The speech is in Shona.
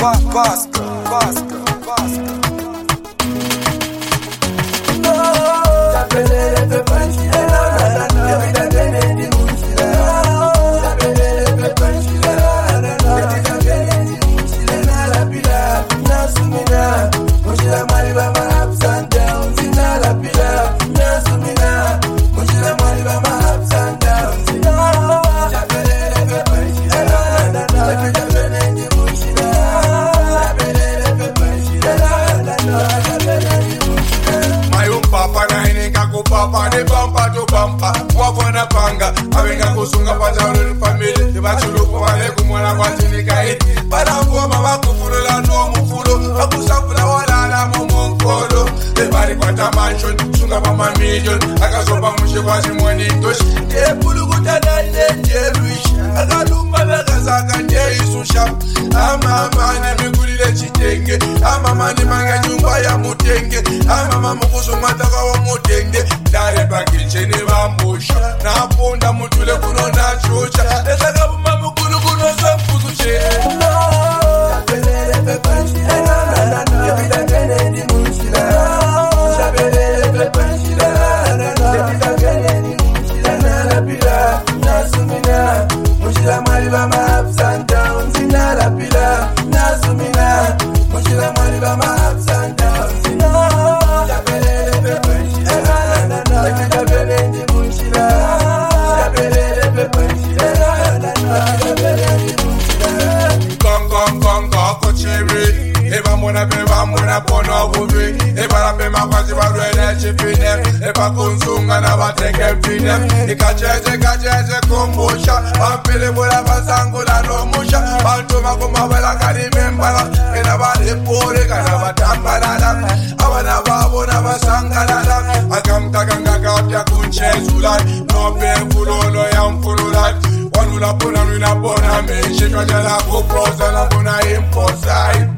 Kusunga pazalo family ibachulu kwale kumona kwatini kaiti balavuwa mabakufulula nomufulo bakusafula walala momonkolo ebali kwata mansion sunga mama million akazoba mushe kwazimoni ntoshi ebulukuta njenjeruisha akalumba nakazaka njeisusha amama nemikulile chitenge amama nimanga nyumba ya mutenge amama mukuzumata wa mutenge dare pakicheni bambusha napunda mutule kuno na chucha esaka buma mukulu kuno semfuzu che Shabelele pepanchila Ebita kene ni munchila Shabelele pepanchila Ebita kene ni munchila Nalapila, nasumina Munchila mariba ma ups and downs Nalapila, nasumina Munchila mariba ma ups and downs Shabelele pepanchila Ebita kene ni munchila Shabelele pepanchila Ebita kene ni munchila Gong kochiri Eba muna pono bubi Eba rape makwazi barwele chipinem Eba kunzunga na bateke pinem Ikacheche kumbusha Pampili mula basangula no musha Pantuma kumawela karimembala Ena balipuri kana batambalala Awana babu na basangalala Akamtakanga kapya kunchezulai Nope fulolo ya mfululai Wanula puna nuna pona me Shikajala kuprosa na puna imposai